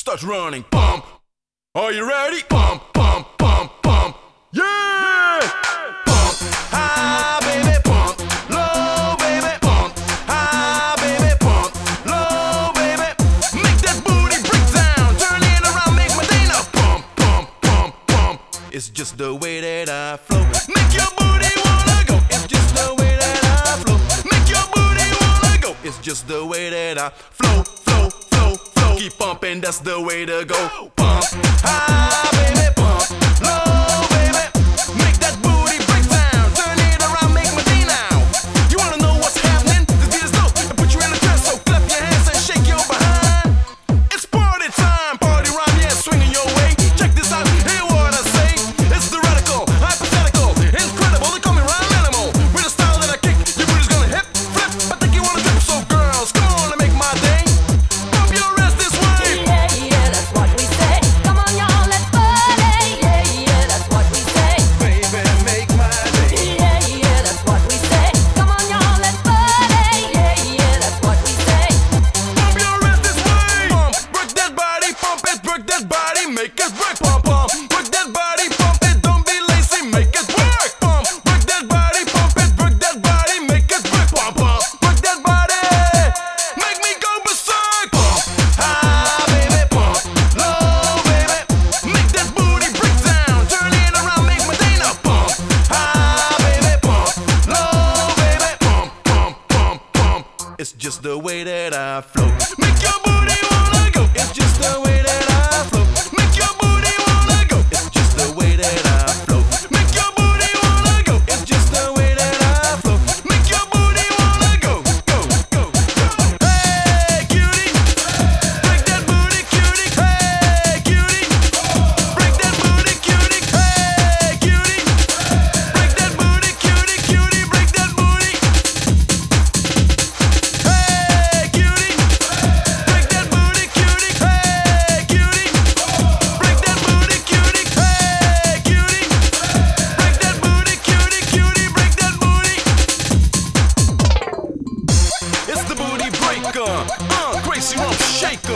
start running. Pump. Are you ready? Pump, pump, pump, pump. Yeah! Pump, high, baby, pump. Low, baby, pump. High, baby, pump. Low, baby. Make that booty break down. Turn it around, make Medina. Pump, pump, pump, pump. It's just the way that I flow. Make your booty wanna go. It's just the way that I flow. Make your booty wanna go. It's just the way that I flow, flow, flow, flow. Keep pumping, that's the way to go. Pump, high, baby, pump. Low, baby. Make that booty break down. Turn it around, make Medina. You wanna know what's happening? This beat is dope. And put you in a trance, so clap your hands and shake your behind. It's party time, party rhyme, yeah, swinging your way. Check this out, hear what I say. It's the radical, hypothetical, incredible. They call me rhyme animal. With a style that I kick, your booty's gonna hip, flip. I think you wanna dip, so girls, come on and make my day. Pump your ass this way. Yeah, yeah, that's what we say. Come on, y'all, let's party. Yeah, yeah, that's what we say. Baby, make my day. Yeah, yeah, that's what we say. Come on, y'all, let's party. Yeah, yeah, that's what we say. Pump your ass this way. Pump, work that body, pump it, work that body, make it work. Pump, pump, work that body, pump it, don't be lazy, make it work. Pump, work that body, pump it, work that body, make it work. Pump, pump, work that body, make me go berserk. Pump, high, baby, pump, low, baby, make that booty break down. Turn it around, make Medina. Pump, high, baby, pump, low, baby, pump, pump, pump, pump. It's just the way that I flow. Make your booty wanna go. It's just the way that I flow. Make your booty wanna go. It's just the way that I flow. Make your booty wanna go. It's just the way that I flow. Make your booty wanna go, go, go, go. Hey, cutie, break that booty, cutie. Hey, cutie, break that booty, cutie. Hey, cutie, break that booty, cutie, cutie, break that booty. Hey, cutie, break that booty, cutie. Hey, cutie, break that booty, cutie. Hey, cutie, break that booty, cutie, cutie, break that booty. It's the booty breaker, Gracie Rump Shaker.